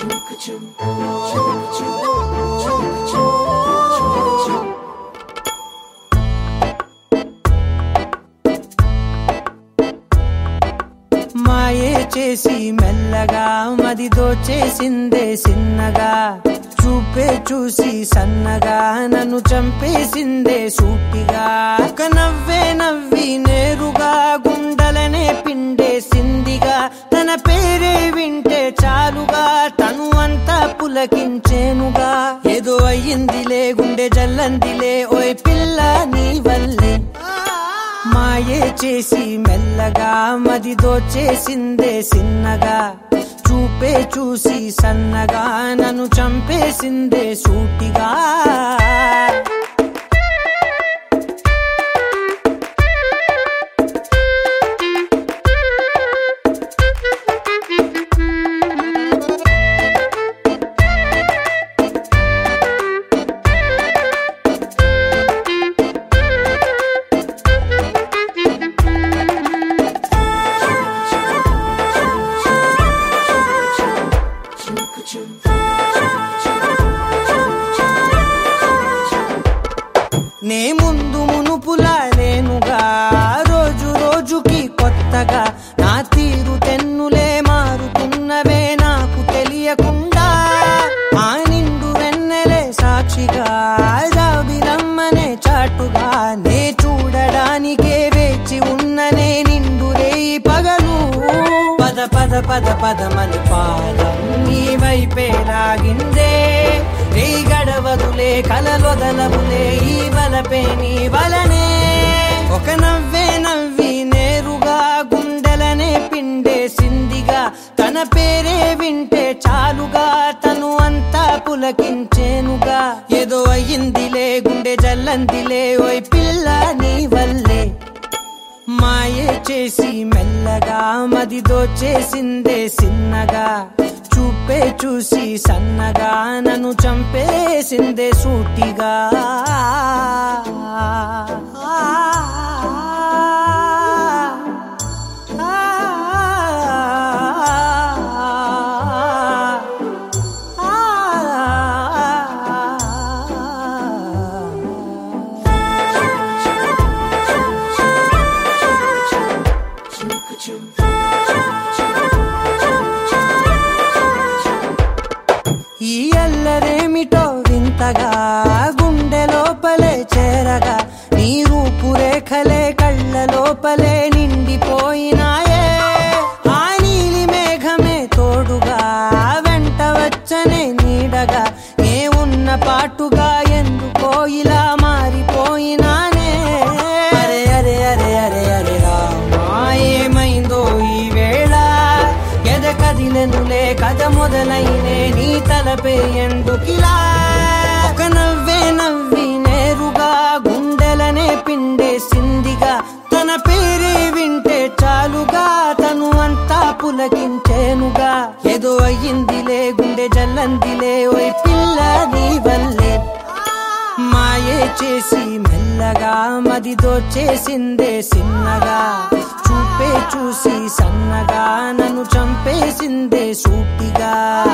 మాయే చేసి మెల్లగా మది దోచేసిందే సిన్నగా చూపే చూసి సన్నగా నన్ను చంపేసిందే సూటిగా ఒక నవ్వే నవ్వి నేరుగా గుండెలనే పిండేసిందిగా తన పేరే వింటే చాలుగా తను అంతా పులకించేనుగా ఏదో అయ్యిందిలే గుండె జల్లందిలే ఓయ్ పిల్ల నీ వల్లే మాయే చేసి మెల్లగా మది దోచేసిందే సిన్నగా చూపే చూసి సన్నగా నన్ను చంపేసిందే సూటిగా నే ముందు మునుపులా లేనుగా రోజు రోజుకి కొత్తగా నా తీరు తెన్నులే మారుతున్నవే నాకు తెలియకుండా ఆ నిండు వెన్నెలే సాక్షిగా జాబిలమ్మనే చాటుగా నే చూడడానికే వేచి ఉన్ననే నిండు రేయి పగలు పద పద పద పదమని పాదం నీ వైపే లాగిందే రే గడవదులే కలలొదలవులే ఈ వలపే నీ వలనే ఒక నవ్వే నవ్వి నేరుగా గుండెలనే పిండేసిందిగా తన పేరే వింటే చాలుగా తను అంతా పులకించేనుగా ఏదో అయ్యిందిలే గుండె జల్లందిలే ఓయ్ పిల్ల నీ వల్లే మాయే చేసి మెల్లగా మది దోచేసిందే సిన్నగా చూపే చూసి సన్నగా నన్ను చంపేసిందే సూటిగా ఈ అల్లరేమిటో వింతగా గుండె లోపలే చేరగా నీ రూపురేఖలే కళ్ళ లోపలే నిండిపోయినాయే ఆ నీలి మేఘమే తోడుగా వెంట వచ్చనే నీడగా ఏ ఉన్న పాటుగా ఎందుకో ఇలా మారిపోయినానే అరే అరే అరే అరే అరే రామా ఏమైందో ఈ వేళ ఎద కదిలెనులే కథ మొదలైనే నీ తలపే ఎందుకిలా ఒక నవ్వే నవ్వి నేరుగా గుండెలనే పిండేసిందిగా తన పేరే వింటే చాలుగా తను అంతా పులకించేనుగా ఏదో అయ్యిందిలే గుండె జల్లందిలే ఓయ్ పిల్ల నీ వల్లే మాయే చేసి మెల్లగా మది దోచేసిందే సిన్నగా చూపే చూసి సన్నగా నన్ను చంపేసిందే సూటిగా